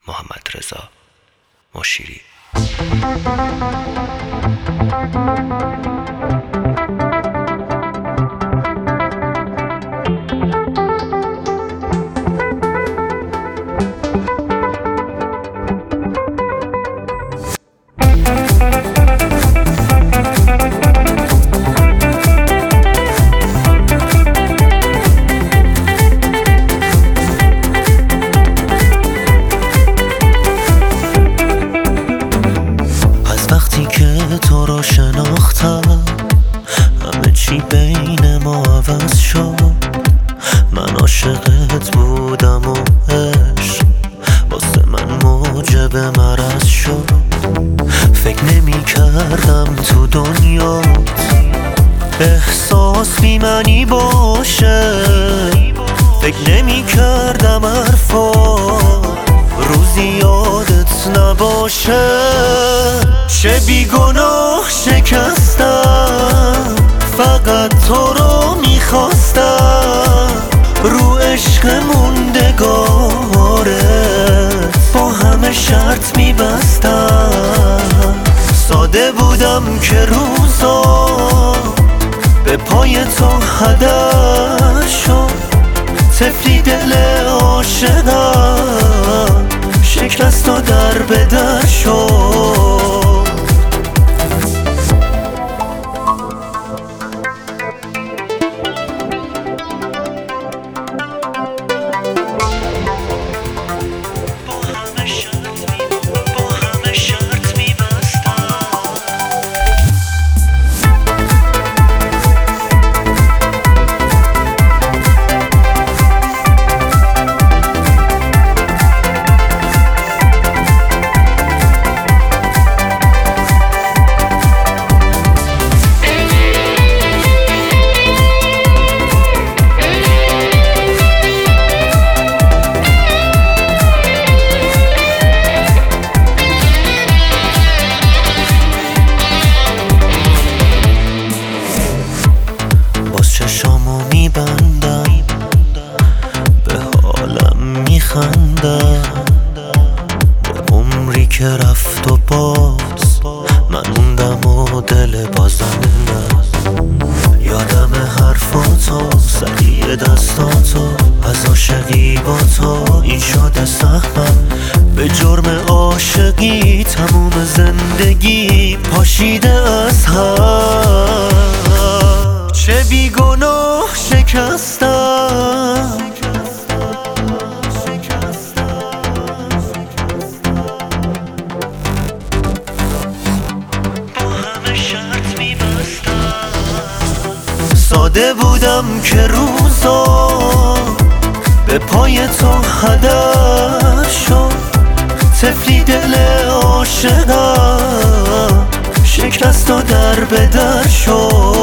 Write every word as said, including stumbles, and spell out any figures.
محمدرضا مشیری. تو رو شناختم همه چی بین ما عوض شد. من عاشقت بودم و عشق واسه من موجب مرض شد. فکر نمی کردم تو دنیات احساس بی معنی باشه. فکر نمی کردم حرفات روزی یادت نباشه. چه بیگناه شکستم فقط تو رو میخواستم. رو عشق موندگارت با همه شرط میبستم. ساده بودم که روزا به پای تو هدر شد. طفلی دل عاشقم شکست و در به در شد. چشامو میبندم به حالم میخندم. به عمری که رفت و باز من موندم و دل بازندم. یادم حرفاتو سریع دستاتو از عاشقی با تو این شده سهمم. به جرم عاشقی تموم زندگی پاشیده از هم. چه بیگناه شکستم با همه شرط میبستم. ساده بودم که روزا به پای تو هدر شد. طفلی دل عاشقم شکست و در به در شد.